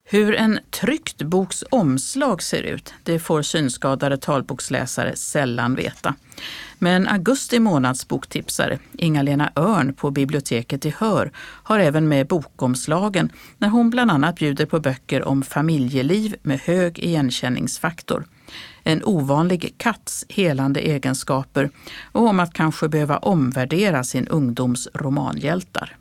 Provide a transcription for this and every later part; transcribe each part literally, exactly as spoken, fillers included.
Hur en tryckt boks omslag ser ut, det får synskadade talboksläsare sällan veta. Men augusti månads boktipsare, Inga-Lena Örn på biblioteket i Hör, har även med bokomslagen när hon bland annat bjuder på böcker om familjeliv med hög igenkänningsfaktor. En ovanlig katts helande egenskaper och om att kanske behöva omvärdera sin ungdoms romanhjältar.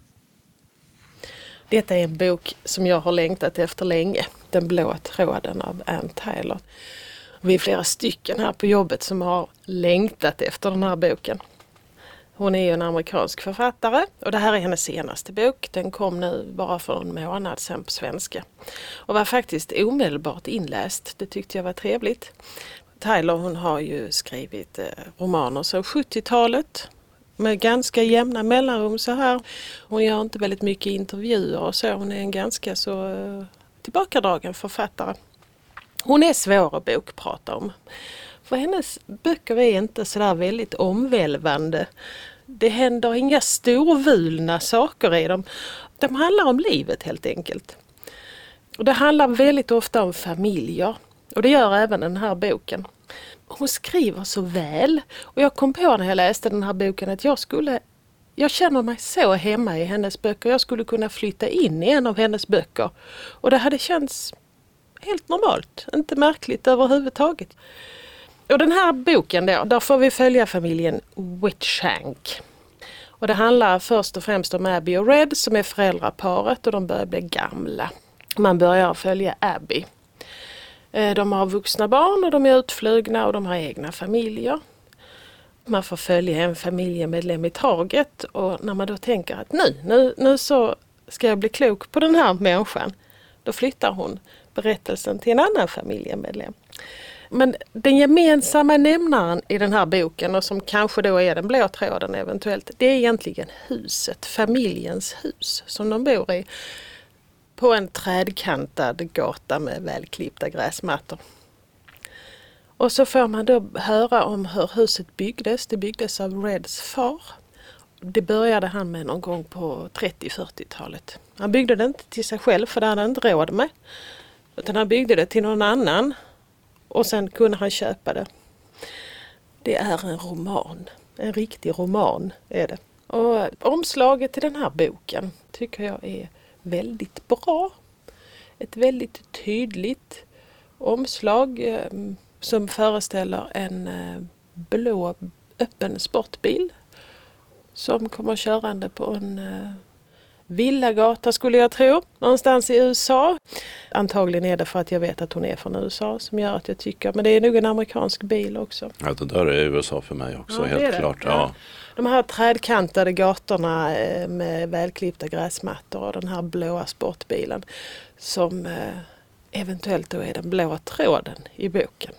Detta är en bok som jag har längtat efter länge. Den blå tråden av Anne Tyler. Vi är flera stycken här på jobbet som har längtat efter den här boken. Hon är ju en amerikansk författare och det här är hennes senaste bok. Den kom nu bara för en månad sedan på svenska. Och var faktiskt omedelbart inläst. Det tyckte jag var trevligt. Tyler, hon har ju skrivit romaner sedan sjuttiotalet. Med ganska jämna mellanrum så här. Hon gör inte väldigt mycket intervjuer och så. Hon är en ganska så tillbakadragen författare. Hon är svår att bokprata om. För hennes böcker är inte så där väldigt omvälvande. Det händer inga storvulna saker i dem. De handlar om livet helt enkelt. Och det handlar väldigt ofta om familjer. Och det gör även den här boken. Hon skriver så väl. Och jag kom på när jag läste den här boken att jag skulle... Jag känner mig så hemma i hennes böcker. Jag skulle kunna flytta in i en av hennes böcker. Och det hade känts helt normalt. Inte märkligt överhuvudtaget. Och den här boken då, där får vi följa familjen Whitshank. Och det handlar först och främst om Abby och Red som är föräldraparet och de börjar bli gamla. Man börjar följa Abby. De har vuxna barn och de är utflugna och de har egna familjer. Man får följa en familjemedlem i taget och när man då tänker att nu, nu, nu så ska jag bli klok på den här människan, då flyttar hon berättelsen till en annan familjemedlem. Men den gemensamma nämnaren i den här boken och som kanske då är den blå tråden eventuellt, det är egentligen huset, familjens hus som de bor i. På en trädkantad gata med välklippta gräsmattor. Och så får man då höra om hur huset byggdes. Det byggdes av Reds far. Det började han med någon gång på trettio-fyrtiotalet. Han byggde det inte till sig själv för det hade han inte råd med. Utan han byggde det till någon annan. Och sen kunde han köpa det. Det är en roman. En riktig roman är det. Och omslaget till den här boken tycker jag är väldigt bra. Ett väldigt tydligt omslag eh, som föreställer en eh, blå öppen sportbil som kommer körande på en eh, villagata skulle jag tro, någonstans i U S A. Antagligen är det för att jag vet att hon är från U S A som gör att jag tycker, men det är nog en amerikansk bil också. Ja, det där är U S A för mig också, ja, helt klart. Ja. Ja. De här trädkantade gatorna med välklippta gräsmattor och den här blåa sportbilen som eventuellt då är den blåa tråden i boken.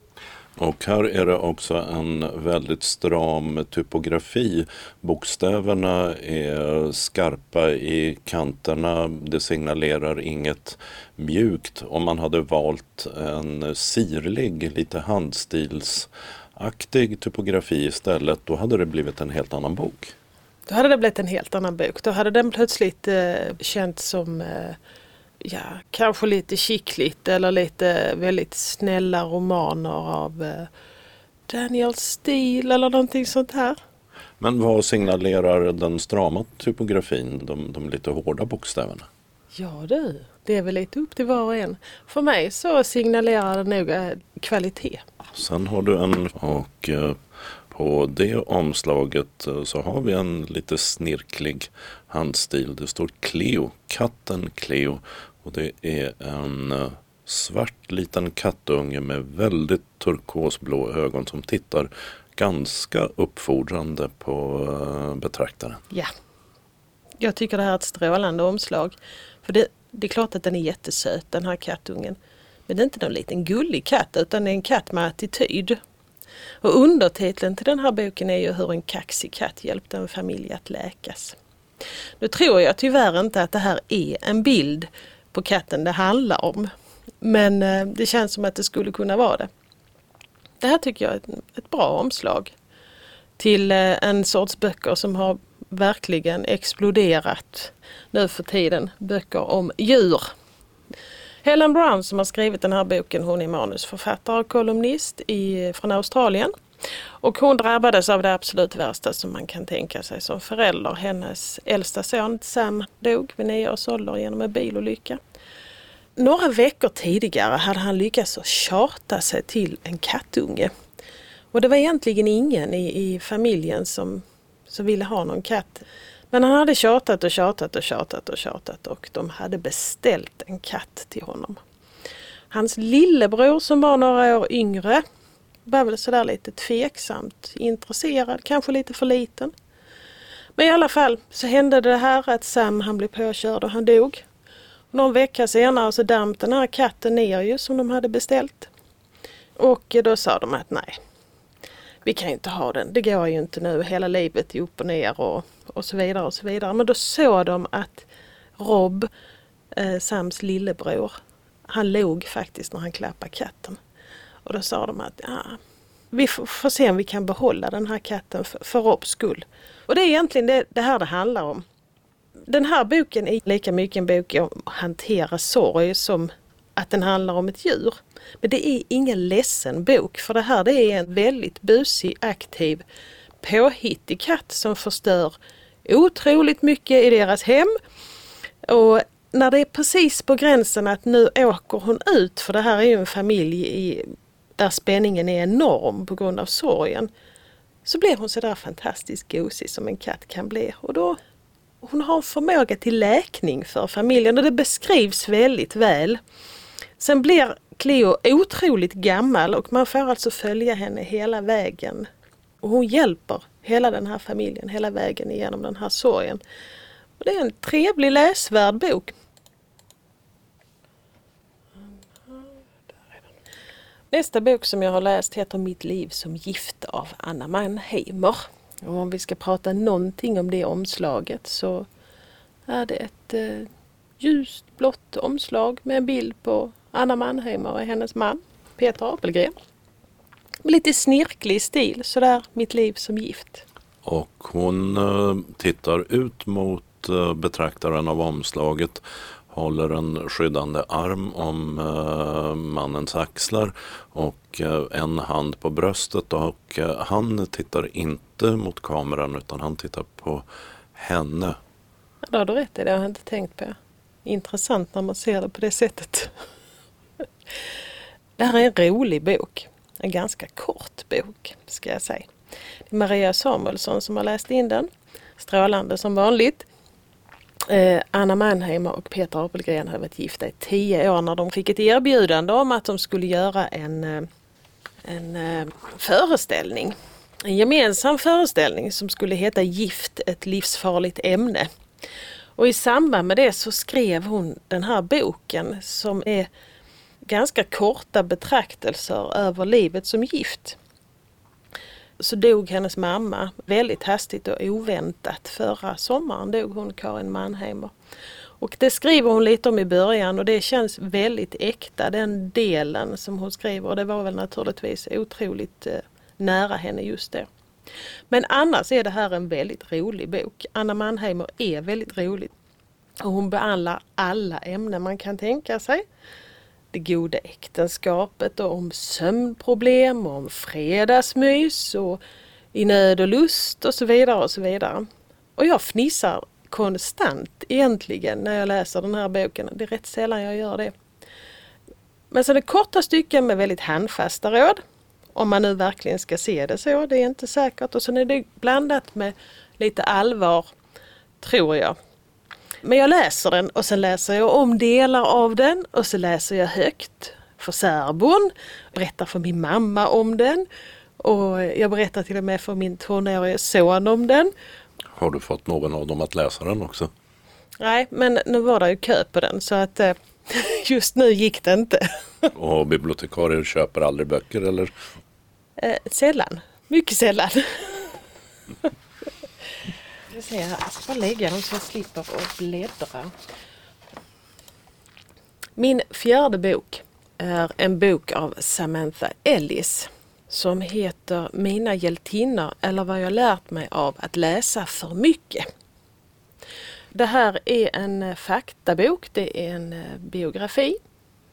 Och här är det också en väldigt stram typografi. Bokstäverna är skarpa i kanterna. Det signalerar inget mjukt. Om man hade valt en sirlig, lite handstilsaktig typografi istället, då hade det blivit en helt annan bok. Då hade det blivit en helt annan bok. Då hade den plötsligt eh, känts som... Eh, Ja, kanske lite kittligt eller lite väldigt snälla romaner av eh, Daniel Steele eller någonting sånt här. Men vad signalerar den strama typografin, de, de lite hårda bokstäverna? Ja du, det är väl lite upp till var och en. För mig så signalerar det nog eh, kvalitet. Sen har du en, och eh, på det omslaget eh, så har vi en lite snirklig handstil. Det står Cleo, katten Cleo. Och det är en uh, svart liten kattunge med väldigt turkosblå ögon som tittar ganska uppfordrande på uh, betraktaren. Ja, jag tycker det här är ett strålande omslag. För det, det är klart att den är jättesöt, den här kattungen. Men det är inte någon liten gullig katt utan det är en katt med attityd. Och undertiteln till den här boken är ju hur en kaxig katt hjälpte en familj att läkas. Nu tror jag tyvärr inte att det här är en bild på katten det handlar om. Men eh, det känns som att det skulle kunna vara det. Det här tycker jag är ett, ett bra omslag till eh, en sorts böcker som har verkligen exploderat nu för tiden. Böcker om djur. Helen Brown som har skrivit den här boken, hon är manusförfattare och kolumnist i, från Australien. Och hon drabbades av det absolut värsta som man kan tänka sig som förälder. Hennes äldsta son Sam dog vid nio års ålder genom en bilolycka. Några veckor tidigare hade han lyckats att tjata sig till en kattunge. Och det var egentligen ingen i, i familjen som, som ville ha någon katt. Men han hade tjatat och tjatat och tjatat och tjatat och de hade beställt en katt till honom. Hans lillebror som var några år yngre var väl sådär lite tveksamt intresserad, kanske lite för liten. Men i alla fall så hände det här att Sam han blev påkörd och han dog. Någon vecka senare så damp den här katten ner ju som de hade beställt. Och då sa de att nej, vi kan ju inte ha den. Det går ju inte nu. Hela livet är upp och ner och, och så vidare och så vidare. Men då såg de att Rob, eh, Sams lillebror, han log faktiskt när han klappade katten. Och då sa de att ja, vi får, får se om vi kan behålla den här katten för, för Robs skull. Och det är egentligen det, det här det handlar om. Den här boken är lika mycket en bok om att hantera sorg som att den handlar om ett djur. Men det är ingen ledsen bok, för det här det är en väldigt busig, aktiv, påhittig katt som förstör otroligt mycket i deras hem. Och när det är precis på gränsen att nu åker hon ut, för det här är ju en familj i, där spänningen är enorm på grund av sorgen, så blir hon så där fantastiskt gosig som en katt kan bli. Och då hon har en förmåga till läkning för familjen och det beskrivs väldigt väl. Sen blir Cleo otroligt gammal och man får alltså följa henne hela vägen. Och hon hjälper hela den här familjen hela vägen igenom den här sorgen. Och det är en trevlig läsvärd bok. Nästa bok som jag har läst heter Mitt liv som gift av Anna Mannheimer. Och om vi ska prata någonting om det omslaget så är det ett eh, ljust blått omslag med en bild på Anna Mannheimer och hennes man Peter Apelgren. Lite snirklig stil, sådär Mitt liv som gift. Och hon eh, tittar ut mot eh, betraktaren av omslaget, håller en skyddande arm om eh, mannens axlar och eh, en hand på bröstet, och eh, han tittar inte mot kameran utan han tittar på henne. Ja, då har du rätt i det, jag har inte tänkt på. Intressant när man ser det på det sättet. Det här är en rolig bok. En ganska kort bok, ska jag säga. Det är Maria Samuelsson som har läst in den. Strålande som vanligt. Eh, Anna Mannheimer och Peter Apelgren hade varit gifta i tio år när de fick ett erbjudande om att de skulle göra en, en, en föreställning. En gemensam föreställning som skulle heta Gift, ett livsfarligt ämne. Och i samband med det så skrev hon den här boken som är ganska korta betraktelser över livet som gift. Så dog hennes mamma väldigt hastigt och oväntat. Förra sommaren dog hon, Karin Mannheimer. Och det skriver hon lite om i början och det känns väldigt äkta, den delen som hon skriver. Och det var väl naturligtvis otroligt eh, nära henne just det. Men annars är det här en väldigt rolig bok. Anna Mannheimer är väldigt rolig. Och hon behandlar alla ämnen man kan tänka sig. Det goda äktenskapet och om sömnproblem och om fredagsmys och i nöd och lust och så vidare och så vidare. Och jag fnissar konstant egentligen när jag läser den här boken. Det är rätt sällan jag gör det. Men så det korta stycken med väldigt handfasta råd. Om man nu verkligen ska se det så, det är inte säkert. Och så är det blandat med lite allvar, tror jag. Men jag läser den och sen läser jag om delar av den och så läser jag högt för särbon. Berättar för min mamma om den och jag berättar till och med för min tonårige son om den. Har du fått någon av dem att läsa den också? Nej, men nu var det ju kö på den så att just nu gick det inte. Och bibliotekarier köper aldrig böcker eller? Eh, sällan, mycket sällan. Jag ska här, jag ska bara lägga dem så jag slipper att bläddra. Min fjärde bok är en bok av Samantha Ellis som heter Mina hjältinnor eller vad jag lärt mig av att läsa för mycket. Det här är en faktabok, det är en biografi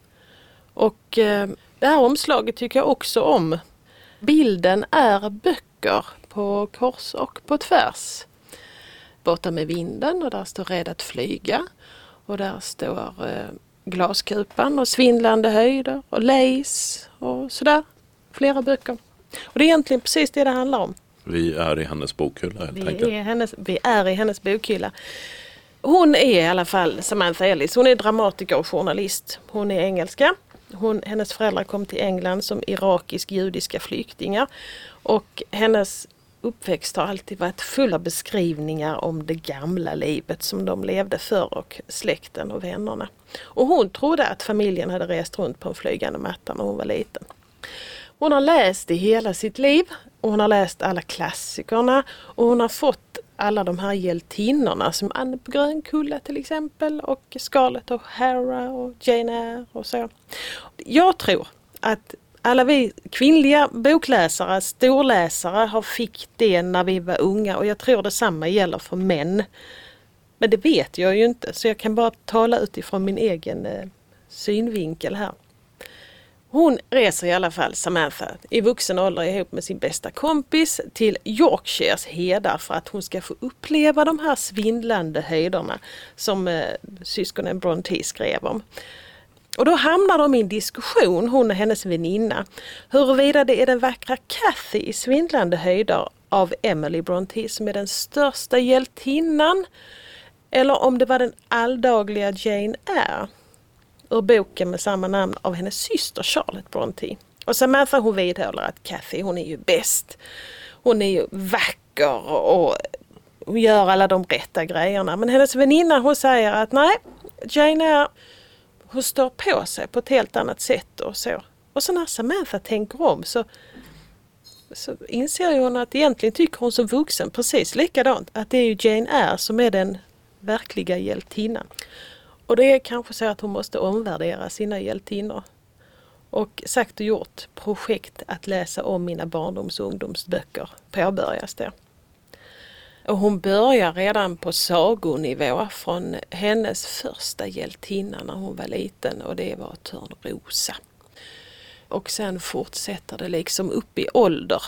Och eh, det här omslaget tycker jag också om. Bilden är böcker på kors och på tvärs. Borta med vinden och där står Rädd att flyga. Och där står eh, Glaskupan och Svindlande höjder och Lace och sådär. Flera böcker. Och det är egentligen precis det det handlar om. Vi är i hennes bokhylla helt vi enkelt. Är hennes, vi är i hennes bokhylla. Hon är i alla fall Samantha Ellis. Hon är dramatiker och journalist. Hon är engelska. Hon, hennes föräldrar kom till England som irakisk-judiska flyktingar. Och hennes uppväxt har alltid varit full av beskrivningar om det gamla livet som de levde för och släkten och vännerna. Och hon trodde att familjen hade rest runt på en flygande matta när hon var liten. Hon har läst i hela sitt liv och hon har läst alla klassikerna och hon har fått alla de här hjältinnorna som Anne på Grönkulla till exempel och Scarlett O'Hara och Jane Eyre och så. Jag tror att alla vi kvinnliga bokläsare, storläsare har fick det när vi var unga och jag tror detsamma gäller för män. Men det vet jag ju inte så jag kan bara tala utifrån min egen eh, synvinkel här. Hon reser i alla fall, Samantha, i vuxen ålder ihop med sin bästa kompis till Yorkshires hedar för att hon ska få uppleva de här svindlande höjderna som eh, syskonen Brontë skrev om. Och då hamnar de i en diskussion, hon och hennes väninna, huruvida det är den vackra Cathy i Svindlande höjder av Emily Brontë som är den största hjältinnan eller om det var den alldagliga Jane Eyre ur boken med samma namn av hennes syster Charlotte Brontë. Och Samantha hon vidhåller att Cathy hon är ju bäst. Hon är ju vacker och hon gör alla de rätta grejerna. Men hennes väninna hon säger att nej, Jane Eyre hon står på sig på ett helt annat sätt och så. Och så när Samantha tänker om så, så inser hon att egentligen tycker hon som vuxen precis likadant. Att det är ju Jane Eyre som är den verkliga hjältinnan. Och det är kanske så att hon måste omvärdera sina hjältinnor. Och sagt och gjort, projekt att läsa om mina barndoms- och ungdomsböcker påbörjas det. Och hon börjar redan på sagonivå från hennes första hjältinna när hon var liten och det var Törnrosa. Och sen fortsätter det liksom upp i ålder.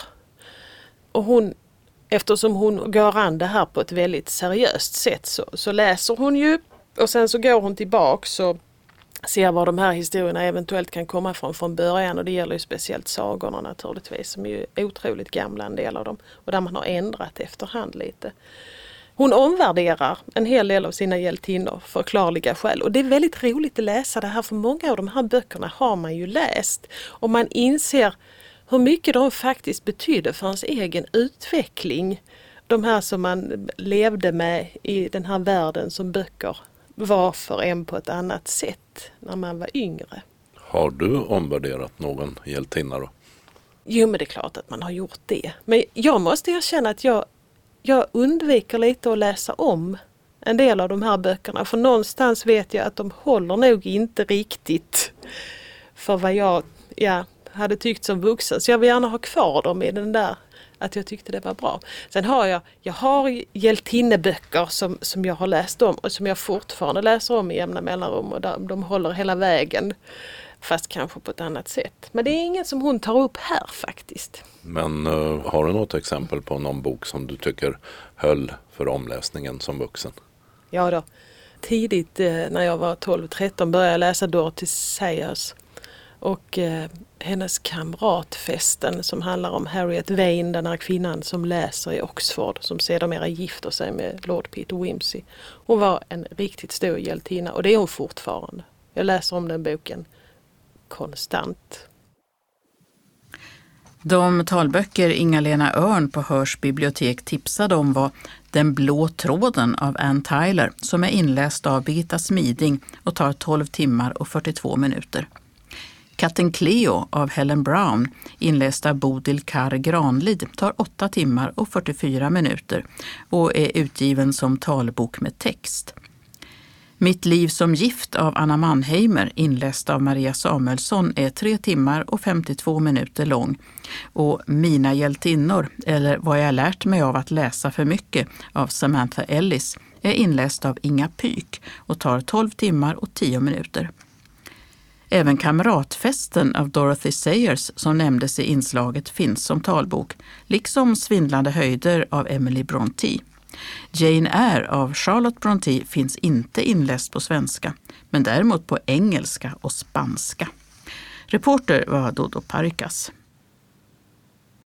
Och hon, eftersom hon går an det här på ett väldigt seriöst sätt så, så läser hon ju och sen så går hon tillbaks och ser var de här historierna eventuellt kan komma från från början och det gäller ju speciellt sagorna naturligtvis som är ju otroligt gamla en del av dem och där man har ändrat efterhand lite. Hon omvärderar en hel del av sina hjältinnor för klarliga skäl och det är väldigt roligt att läsa det här för många av de här böckerna har man ju läst och man inser hur mycket de faktiskt betyder för ens egen utveckling. De här som man levde med i den här världen som böcker var för en på ett annat sätt när man var yngre. Har du omvärderat någon hjältinna då? Jo, men det är klart att man har gjort det. Men jag måste erkänna att jag, jag undviker lite att läsa om en del av de här böckerna. För någonstans vet jag att de håller nog inte riktigt för vad jag ja, hade tyckt som vuxen. Så jag vill gärna ha kvar dem i den där att jag tyckte det var bra. Sen har jag, jag har hjältinneböcker som, som jag har läst om och som jag fortfarande läser om i jämna mellanrum och de, de håller hela vägen fast kanske på ett annat sätt. Men det är inget som hon tar upp här faktiskt. Men uh, har du något exempel på någon bok som du tycker höll för omläsningen som vuxen? Ja då. Tidigt eh, när jag var tolv tretton började jag läsa Dorothy Sayers och eh, hennes kamratfesten som handlar om Harriet Vane, den här kvinnan som läser i Oxford som sedermera gifter sig med Lord Peter Wimsey. Hon var en riktigt stor hjältinna och det är hon fortfarande. Jag läser om den boken konstant. De talböcker Inga-Lena Örn på Hörs bibliotek tipsade om var Den blå tråden av Anne Tyler som är inläst av Birgitta Smiding och tar tolv timmar och fyrtiotvå minuter. Katten Cleo av Helen Brown, inläst av Bodil Karr Granlid, tar åtta timmar och fyrtiofyra minuter och är utgiven som talbok med text. Mitt liv som gift av Anna Mannheimer, inläst av Maria Samuelsson, är tre timmar och femtiotvå minuter lång. Och Mina hjältinnor, eller Vad jag lärt mig av att läsa för mycket, av Samantha Ellis, är inläst av Inga Pyk och tar tolv timmar och tio minuter. Även Kamratfesten av Dorothy Sayers som nämndes i inslaget finns som talbok, liksom Svindlande höjder av Emily Brontë. Jane Eyre av Charlotte Brontë finns inte inläst på svenska, men däremot på engelska och spanska. Reporter var Dodo Parikas.